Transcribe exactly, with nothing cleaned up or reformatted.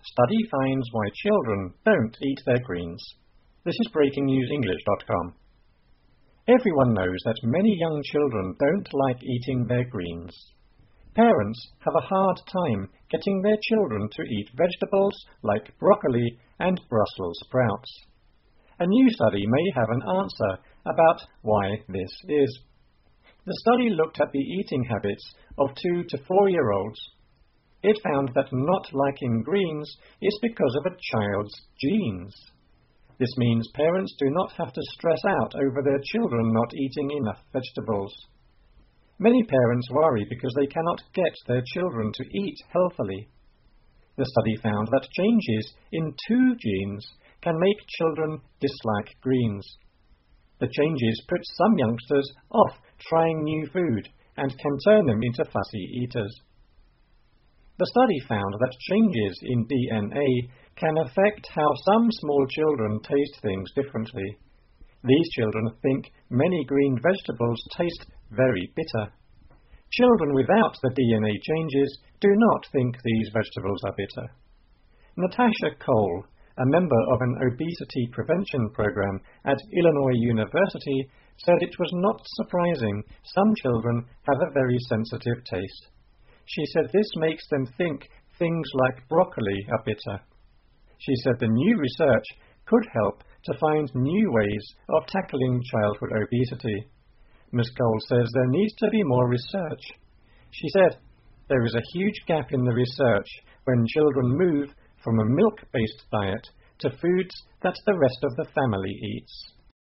Study finds why children don't eat their greens. This is breaking news english dot com. Everyone knows that many young children don't like eating their greens. Parents have a hard time getting their children to eat vegetables like broccoli and Brussels sprouts. A new study may have an answer about why this is. The study looked at the eating habits of two to four-year-olds. It found that not liking greens is because of a child's genes. This means parents do not have to stress out over their children not eating enough vegetables. Many parents worry because they cannot get their children to eat healthily. The study found that changes in two genes can make children dislike greens. The changes put some youngsters off trying new food and can turn them into fussy eaters. The study found that changes in D N A can affect how some small children taste things differently. These children think many green vegetables taste very bitter. Children without the D N A changes do not think these vegetables are bitter. Natasha Cole, a member of an obesity prevention program at Illinois University, said it was not surprising some children have a very sensitive taste. She said this makes them think things like broccoli are bitter. She said the new research could help to find new ways of tackling childhood obesity. Miz Cole says there needs to be more research. She said, "There is a huge gap in the research when children move from a milk-based diet to foods that the rest of the family eats."